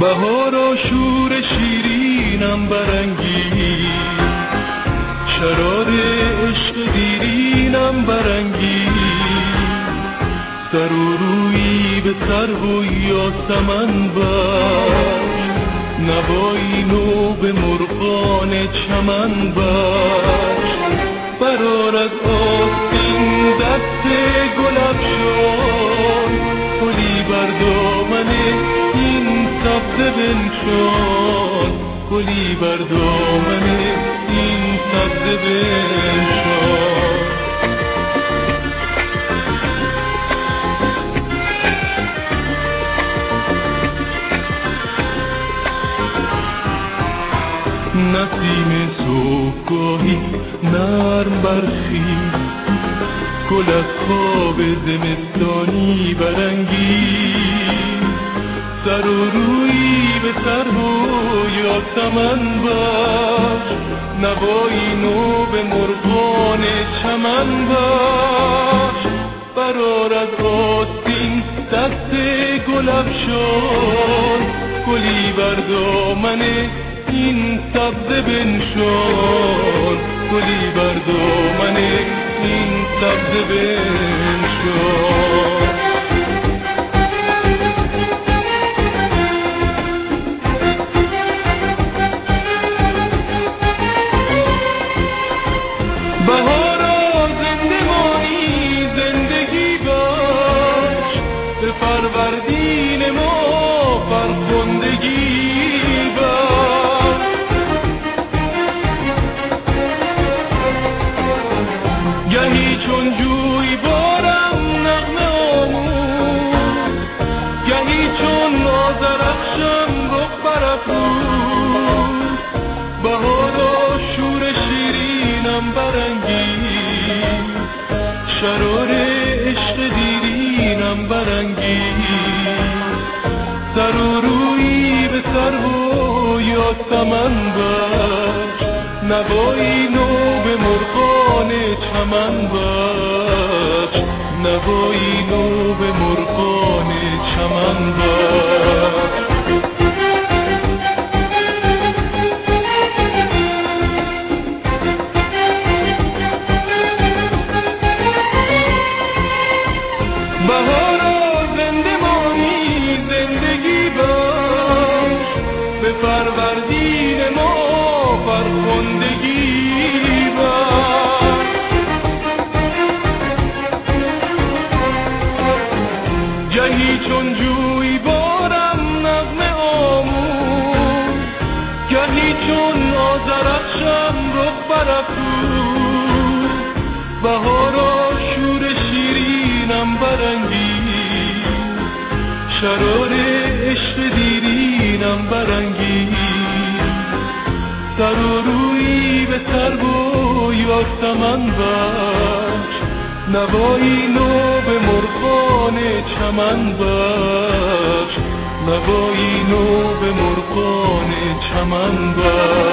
بهار و شور شیرینم برانگیز، شرار عشق دیرینم برانگیز. سر و رویی به سرو و یاسمن بر، نوایی نو به مرغان چمن بر. برآر از آستین دست گلفشان، گلی بر دامن این سبزه بنشان، گلی بر دامن این سبزه بنشان. نسیم صبحگاهی نرم برخیز، گل از خواب زمستانی برانگیز. سر و رویی به سرو و یاسمن بر، نوایی نو به مرغان چمن بر. برآر از آستین دست گلفشان، گلی بر دامن این سبزه بنشان، گلی بر دامن این سبزه بنشان. بهارا زنده مانی زندگی باش، به فروردین ما فرخندگی باش. گهی چون جوی بارم نغمه آموز، گهی چون آذرخشم رخ برافروز. بهارا شور شیرینم برانگیز، شرار عشق دیرینم برانگیز. سر و رویی به سرو و یاسمن بر، نوایی نو به مرغان چمن بر، نوایی نو به مرغان چمن بر. بهارا زنده مانی زندگی باش، به فروردین ما فرخندگی باش. گهی چون جوی بارم نغمه آموز، گهی چون آذرخشم رخ برافروز. بهارا شور شیرینم برانگیز، شرار عشق دیرینم برانگیز. سر و رویی به سرو و یاسمن بر، نوایی نو به مرغان چمن بر، نوایی نو به مرغان چمن بر.